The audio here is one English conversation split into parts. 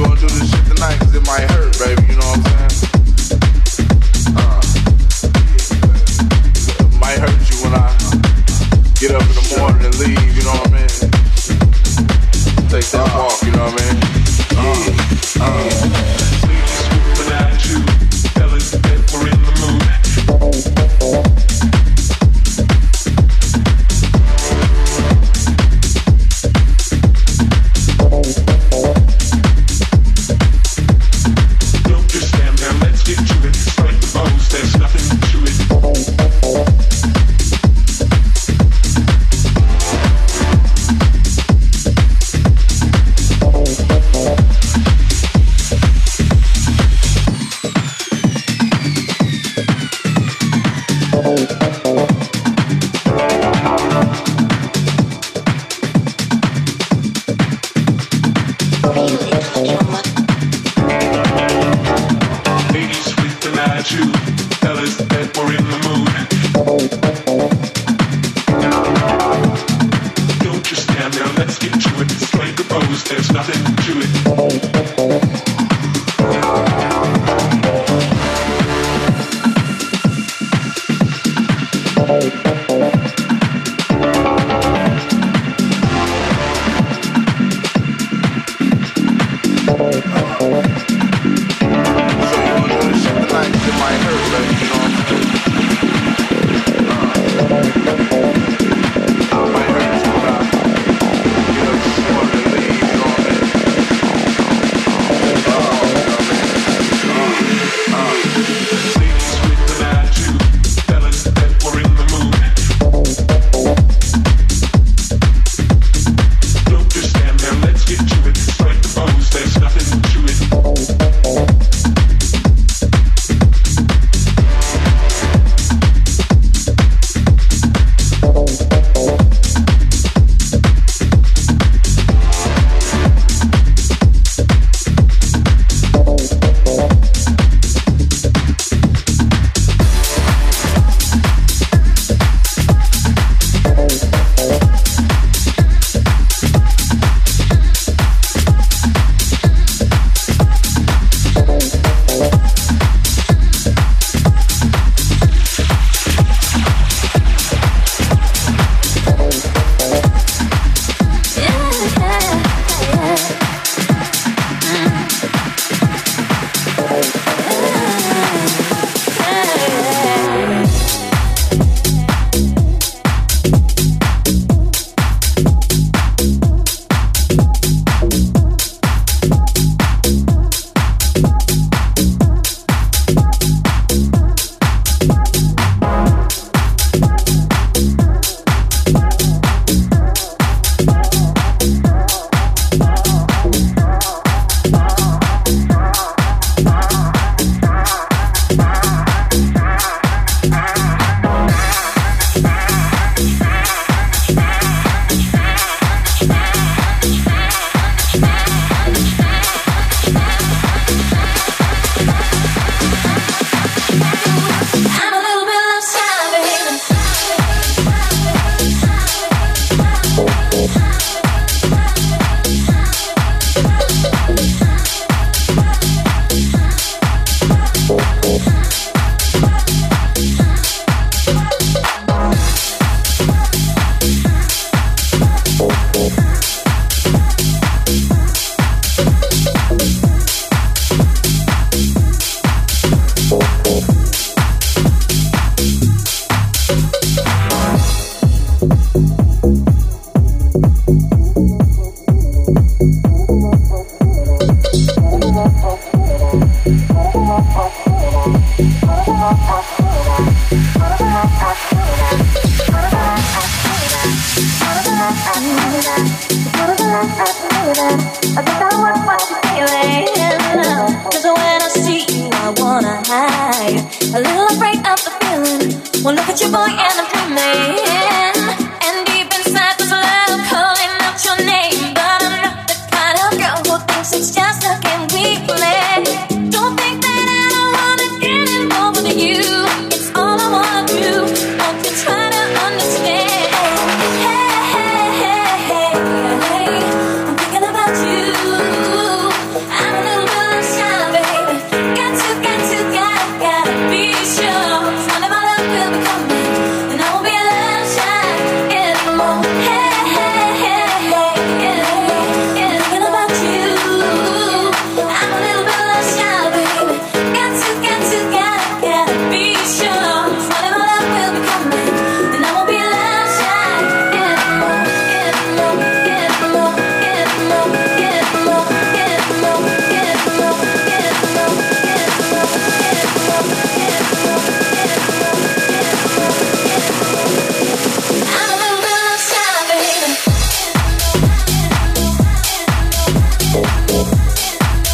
gonna do this shit tonight 'cause it might hurt, baby, you know what I'm saying? It might hurt you when I get up in the morning and leave, you know what I mean? Take that walk, you know what I mean? Swooping at you, fellas, that we're in the mood. Don't just stand there, let's get to it. Strike the pose, there's nothing to it. There's nothing to it.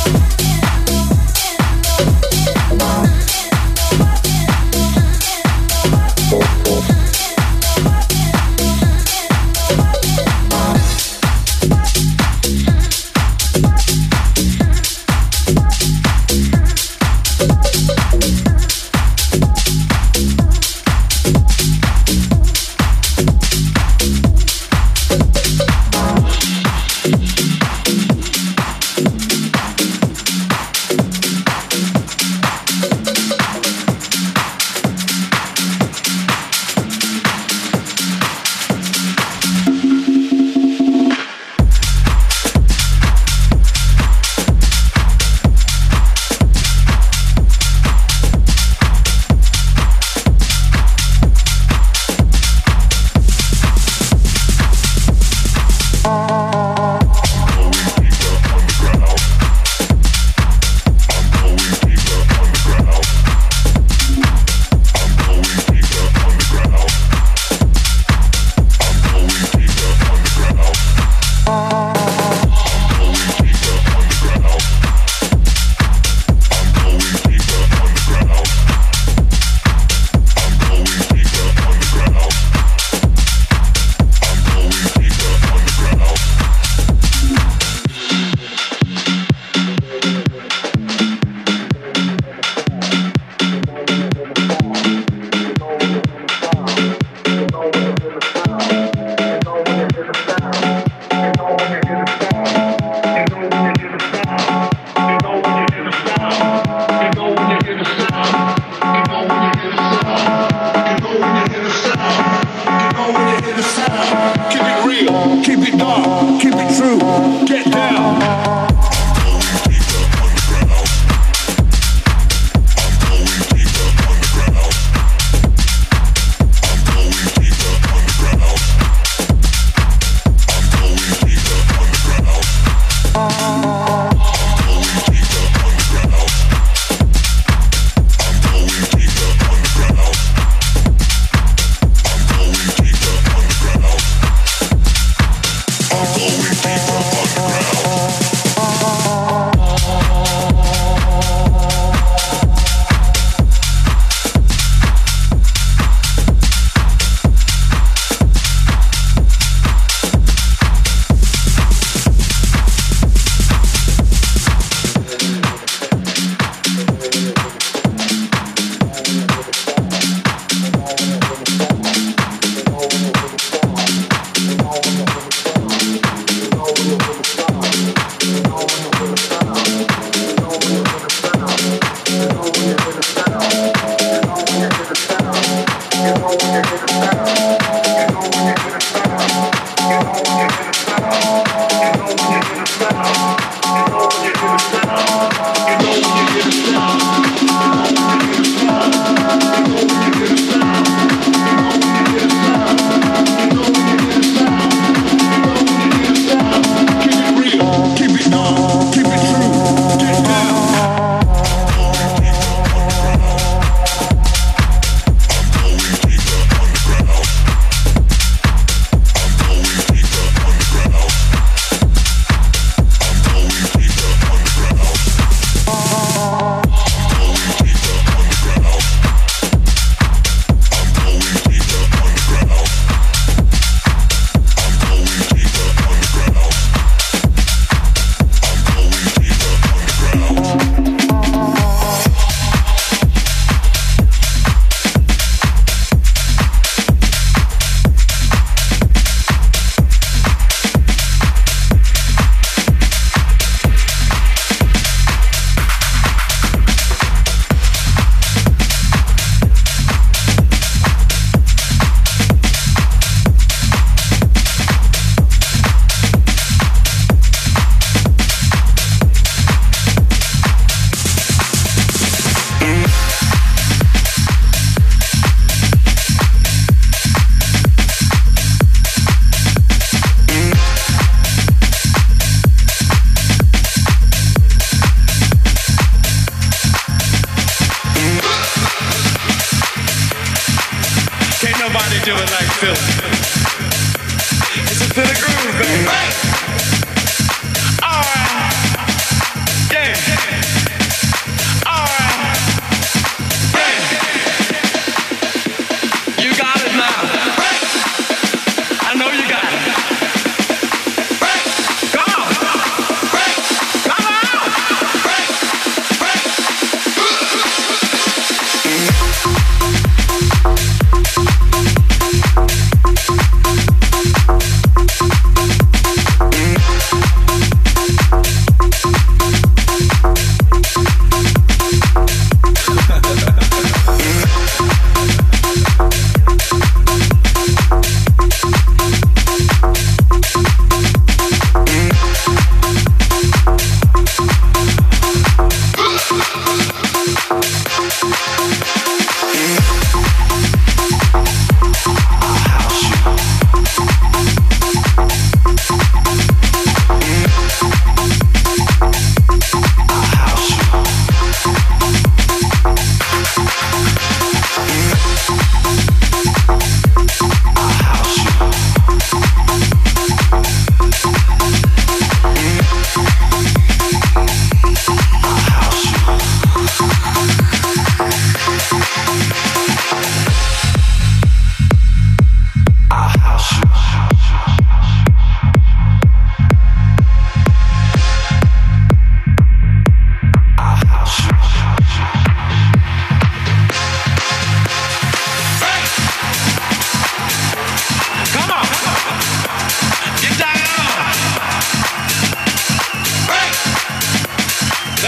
It's a to the groove, baby. Alright. Yeah.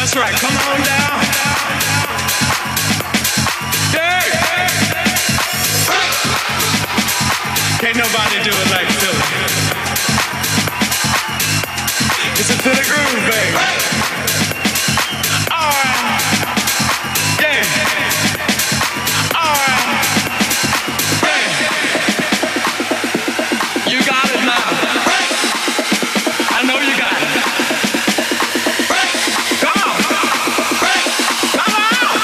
right, come on down. Hey! Can't nobody do it like Philly. It's a Philly groove, baby. All right. Yeah. All right. Yeah. You got it now. I know you got it. Come on. Come on.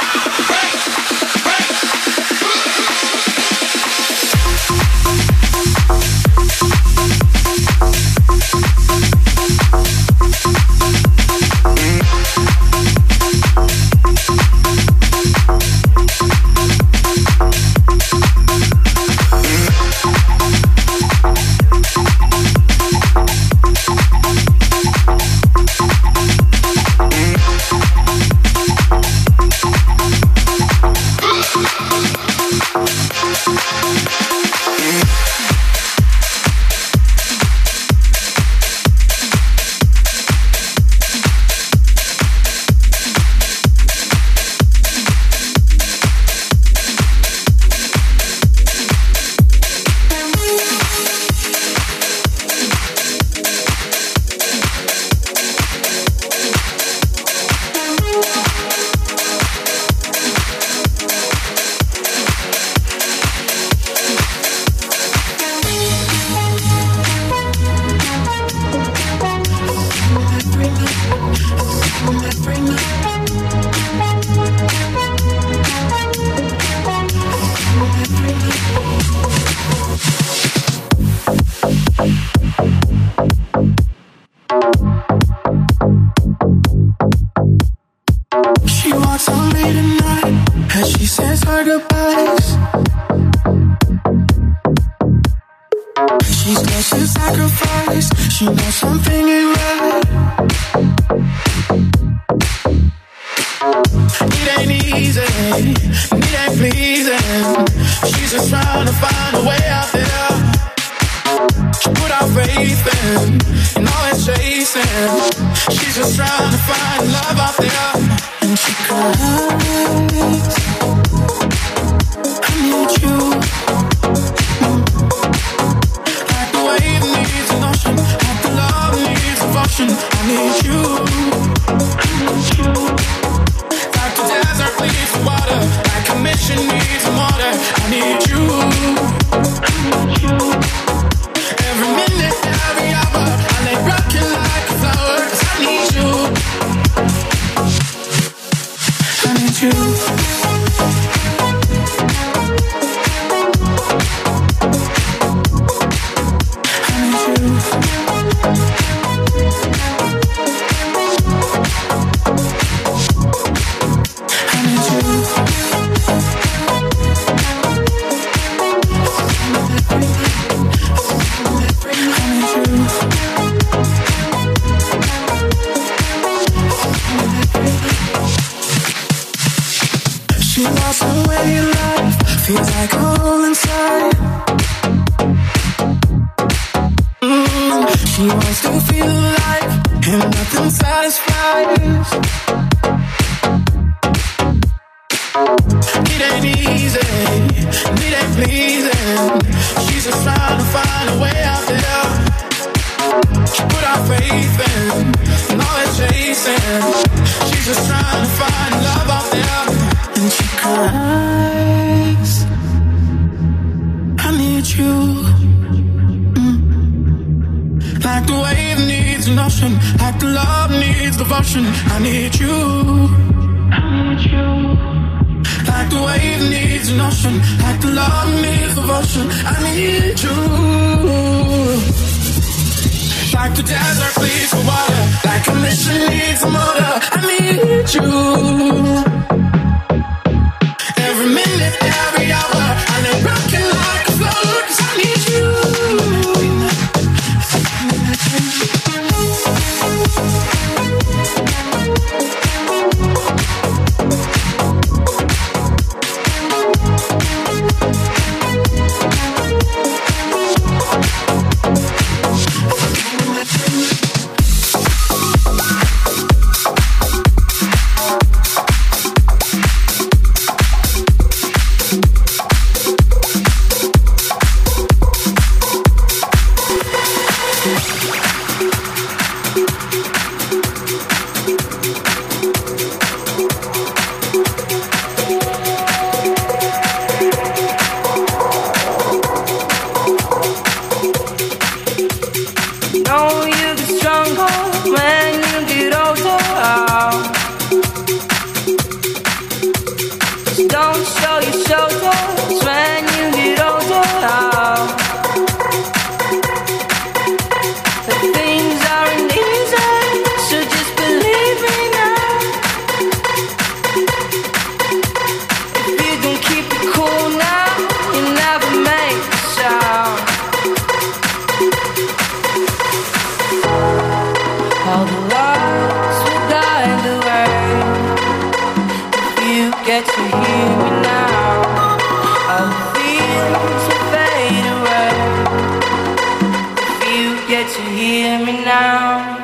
hear me now?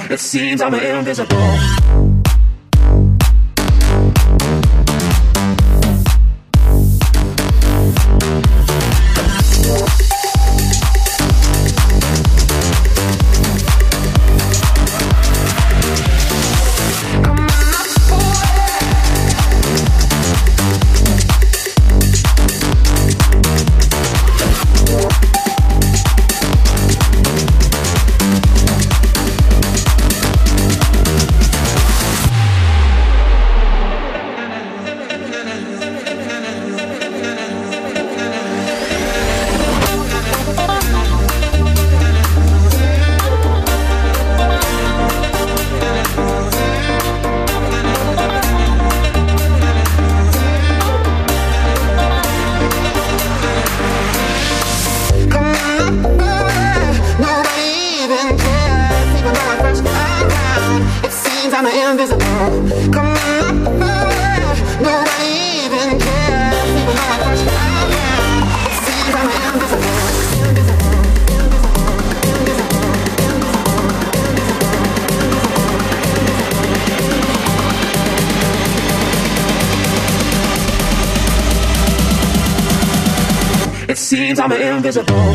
It seems I'm invisible. It seems I'm invisible.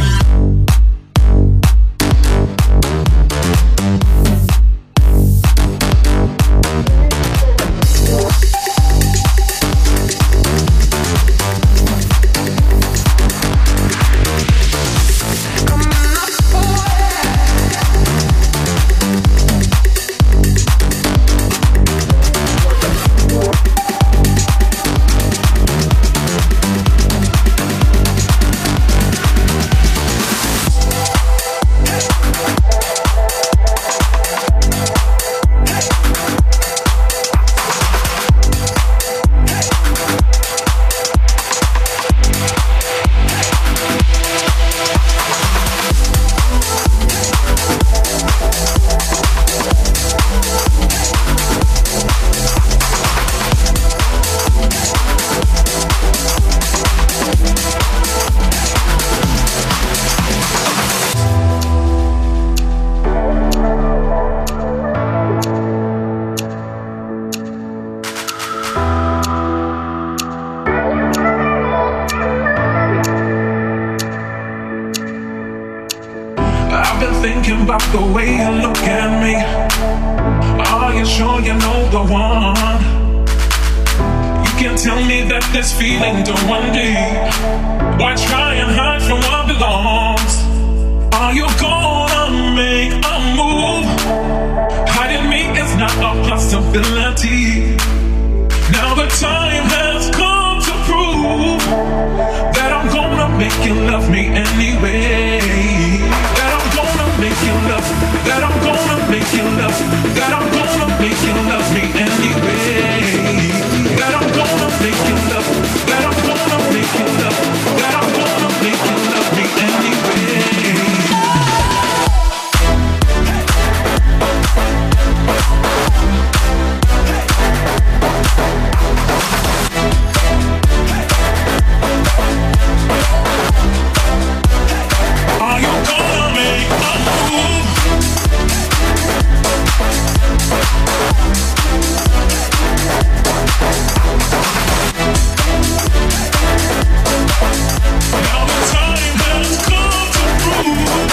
Thinking about the way you look at me. Are you sure you know the one? You can't tell me that this feeling don't run deep. Why try and hide from what belongs? Are you gonna make a move? Hiding me is not a possibility. Now the time has come to prove that I'm gonna make you love me anyway. Make you love, that I'm gonna make you love, that I'm gonna make you love me anyway. That I'm gonna make you love, that I'm gonna make you love, that I'm gonna make you love me anyway. Are you gonna make a move? Now the time has come to prove.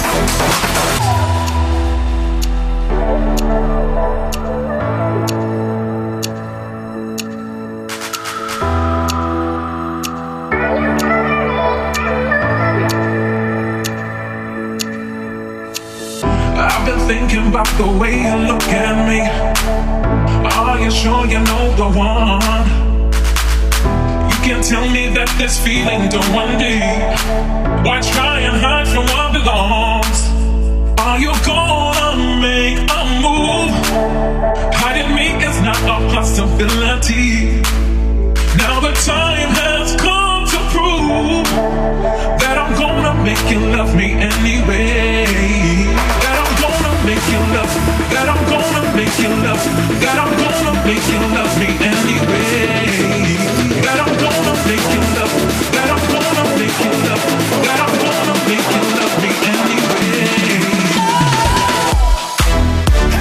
I've been thinking about the way you look at me. Are you sure you know the one? You can't tell me that this feeling don't run deep. Why try and hide from what belongs? Are you gonna make a move? Hiding me is not a possibility. Now the time has come to prove that I'm gonna make you love me anyway. That I'm gonna make you love, that I'm gonna make you love, that I'm gonna make you love me anyway. That I'm gonna make you love, that I'm gonna make you love, that I'm gonna make you love me anyway.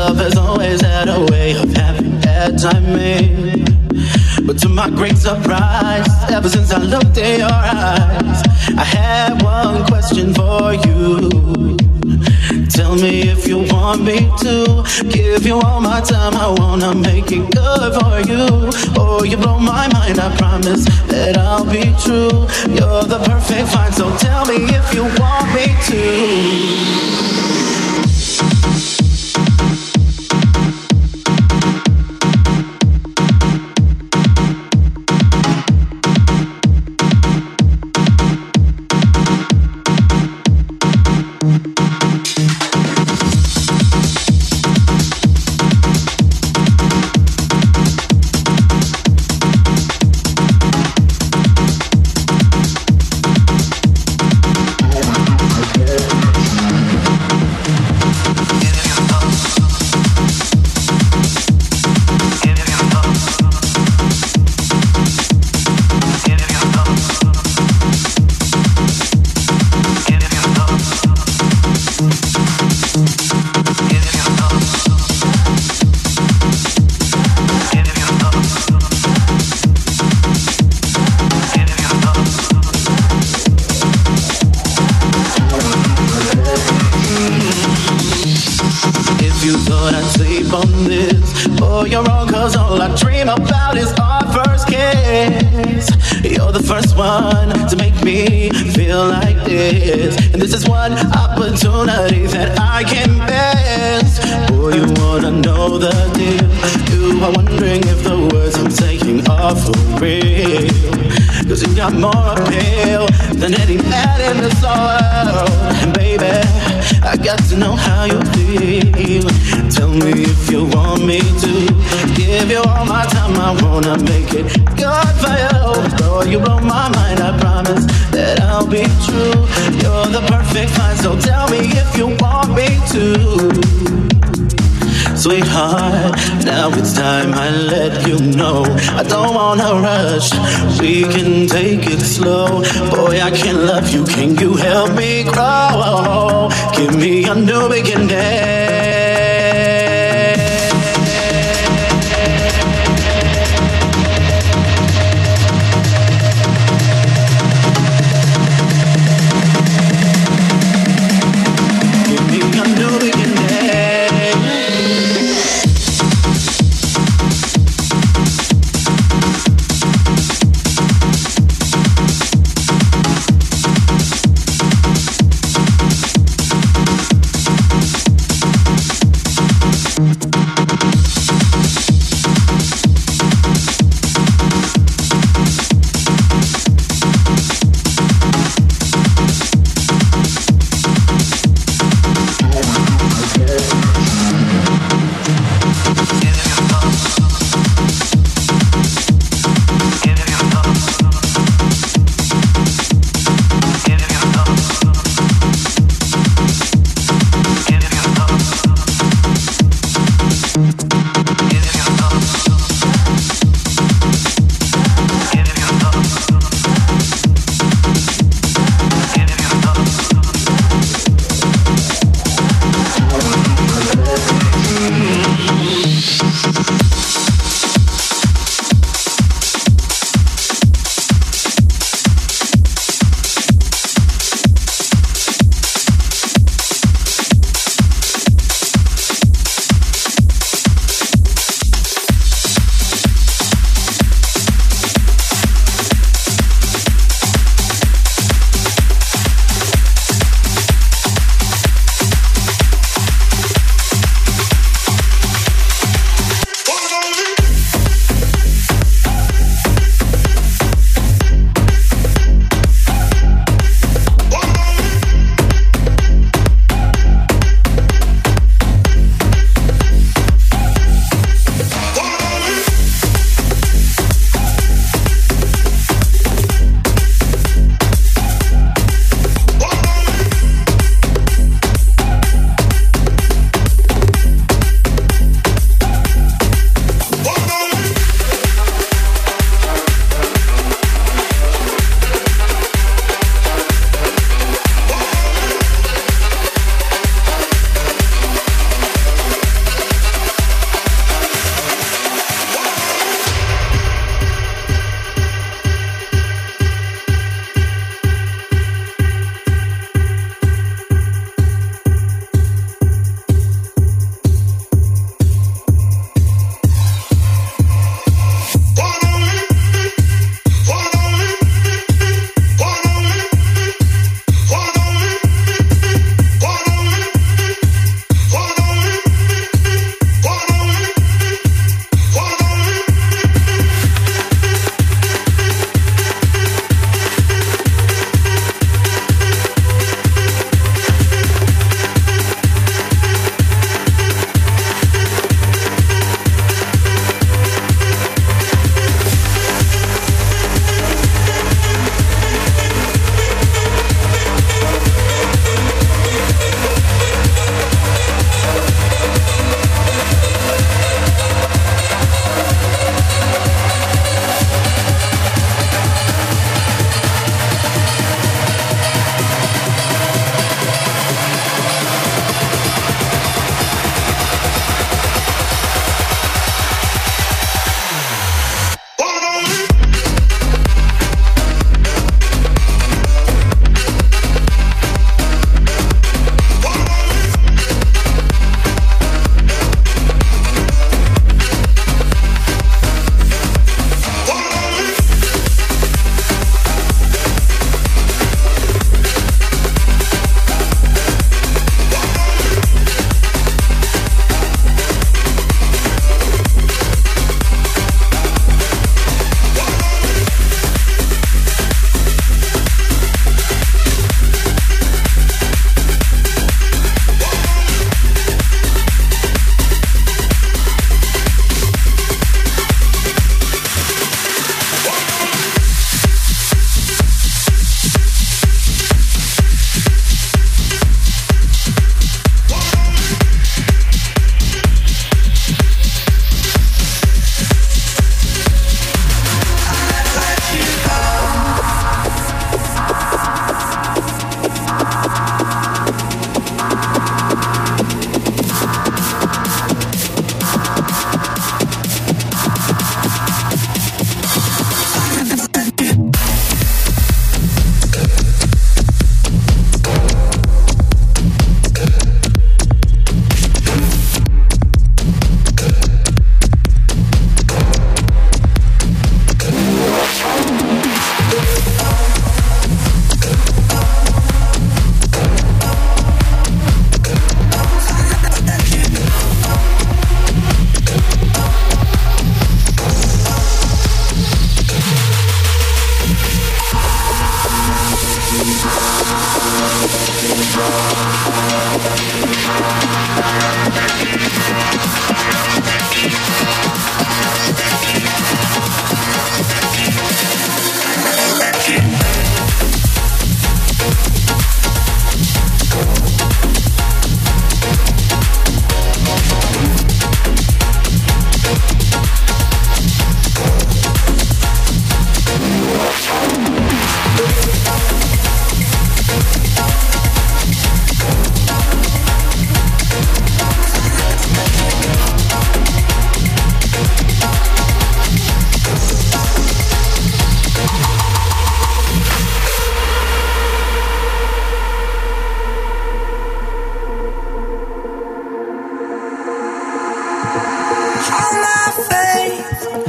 love has always had a way of having bad timing. But to my great surprise, ever since I looked in your eyes, I had one question for you. Tell me if you want me to give you all my time. I wanna make it good for you. Oh, you blow my mind, I promise that I'll be true. You're the perfect find, so tell me if you want me to. More appeal than any man in the soil. And baby, I got to know how you feel. Tell me if you want me to give you all my time. I wanna make it good for you. Though you blow my mind, I promise that I'll be true. You're the perfect find, so tell me if you want me to. Sweetheart, now it's time I let you know. I don't wanna rush, we can take it slow. Boy, I can love you, can you help me grow? Give me a new beginning.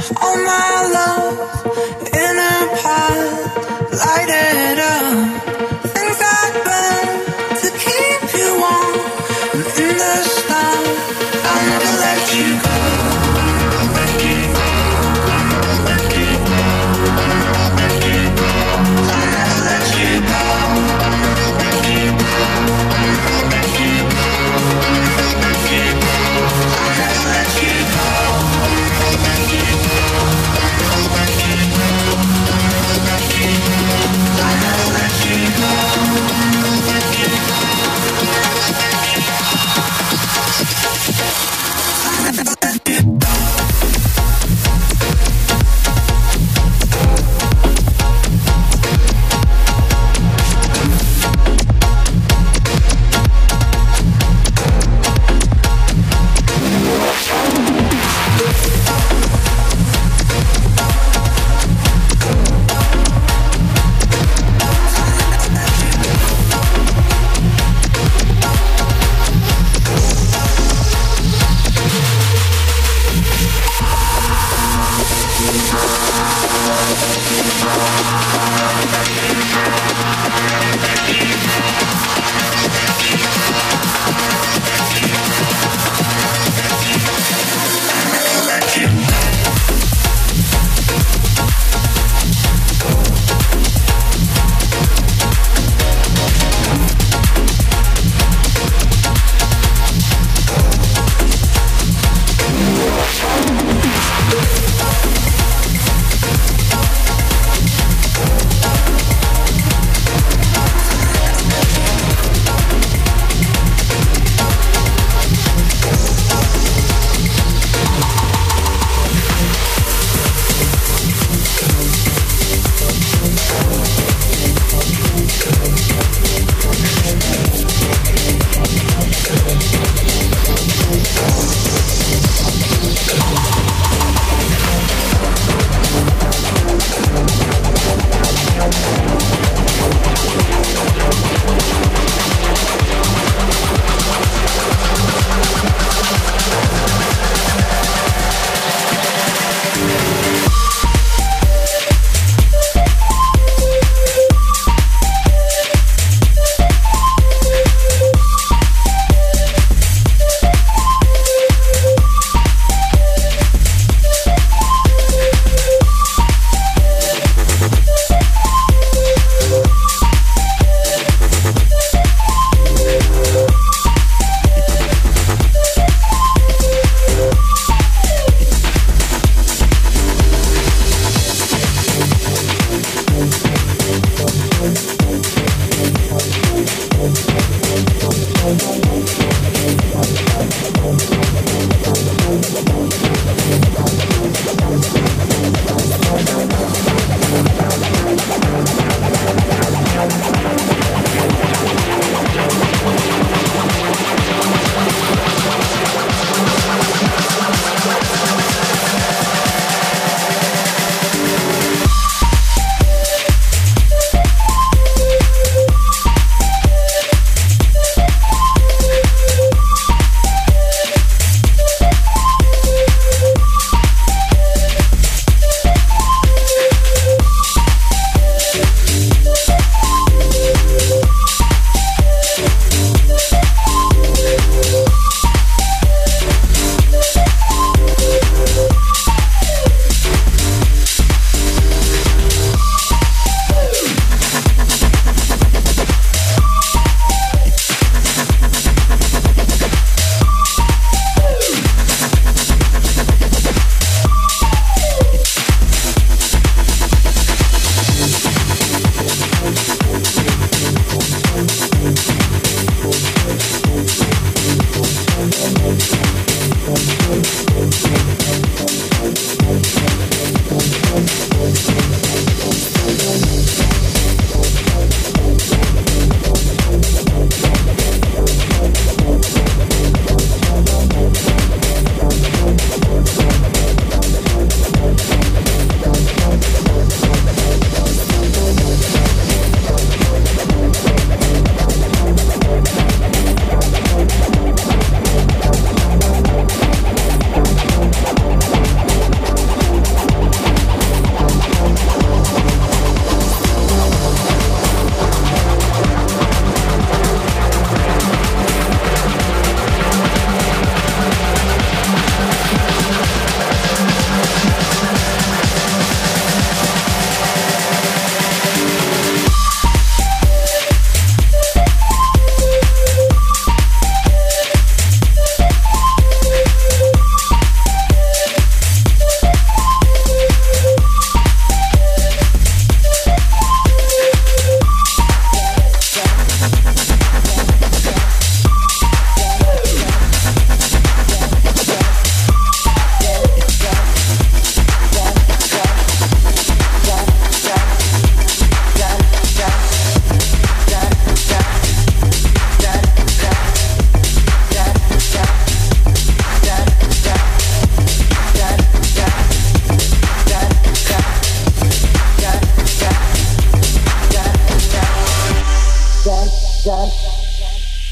all my love in a pot, light it up. Things I burn to keep you warm in the sun. I'll never let you go.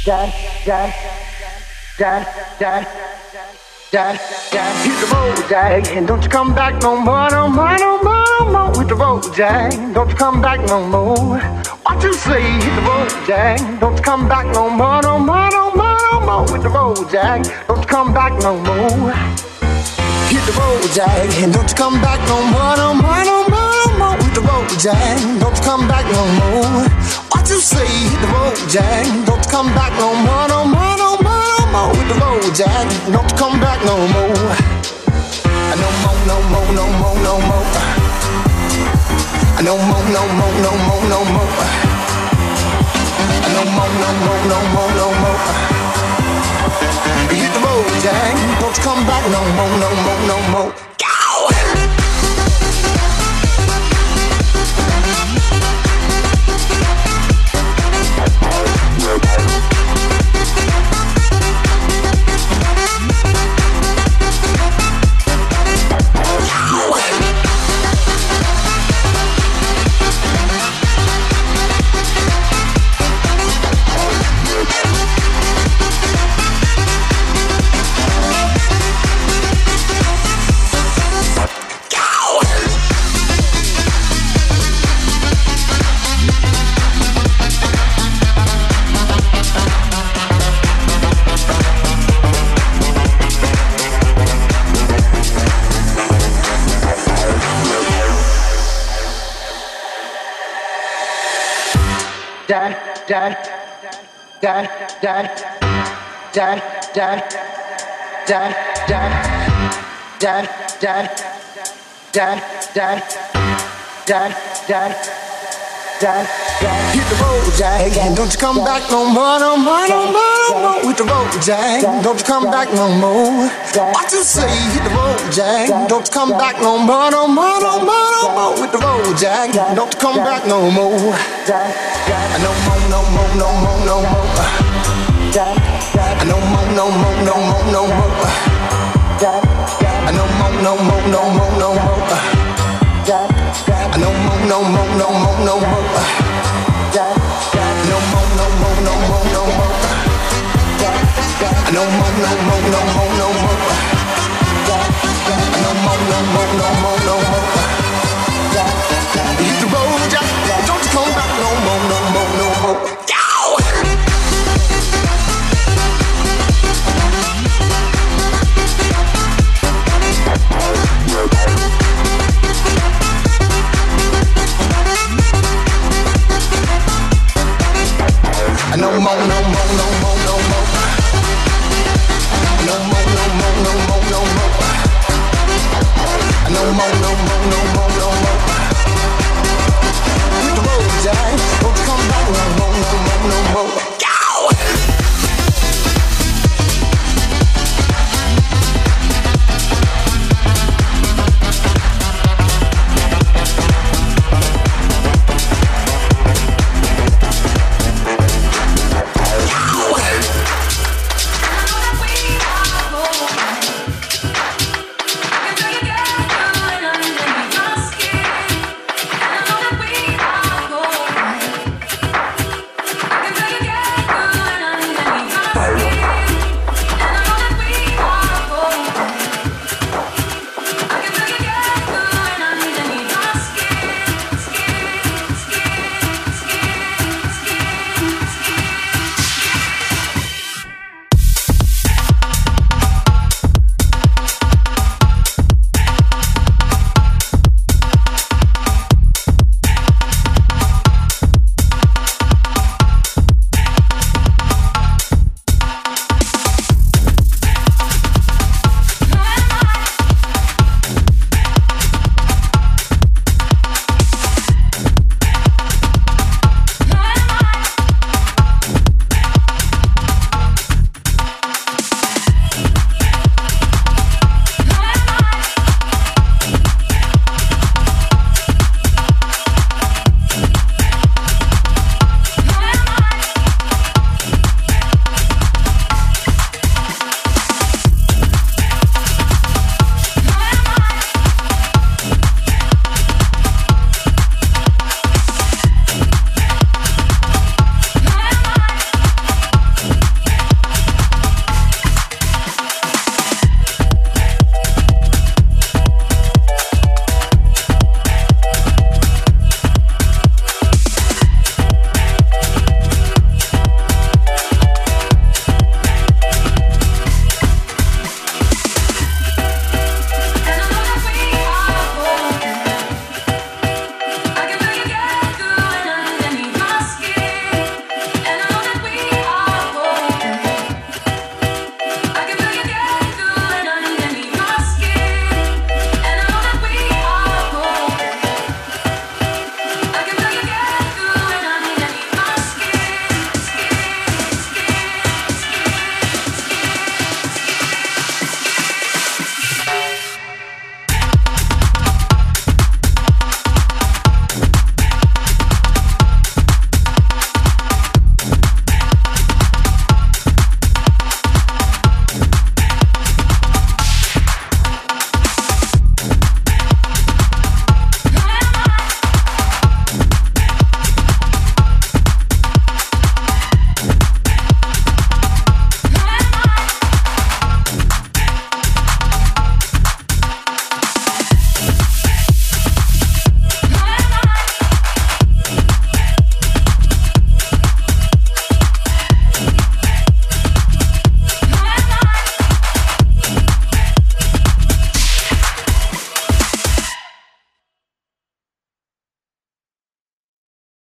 Hit the road, Jack, and don't you come back no more, no more, no more, no more. Hit the road, Jack, don't you come back no more. What you say? Hit the road, Jack, don't you come back no more, no more, no more, no more. Hit the road, Jack, don't you come back no more. Hit the road, Jack, and don't you come back no more, no more, no more, no more. Hit the road, Jack, don't you come back no more. What you say? Hit the road, Jack, don't you come back no more, no more, no more, no more. Hit the road, Jack, don't you come back no more. No more, no more, no more, no more. No more, no more, no more, no more. No more, no more, no more, no more. Hit the road, Jack, don't you come back no more, no more, no more. Hit the road, Jack, and don't you come back no more, no more, no more, no more. Hit the road, Jack, don't you come back no more. What you say? Hit the road, Jack, don't you come back no more, no more, no more, no more. Hit the road, Jack, don't you come back no more. No more, no more, no more, no more. No more, no more, no more, no more. No more, no more, no more, no more. No more, no more, no more, no more. No more, no more, no more, no more. No more, no more, no more, no more.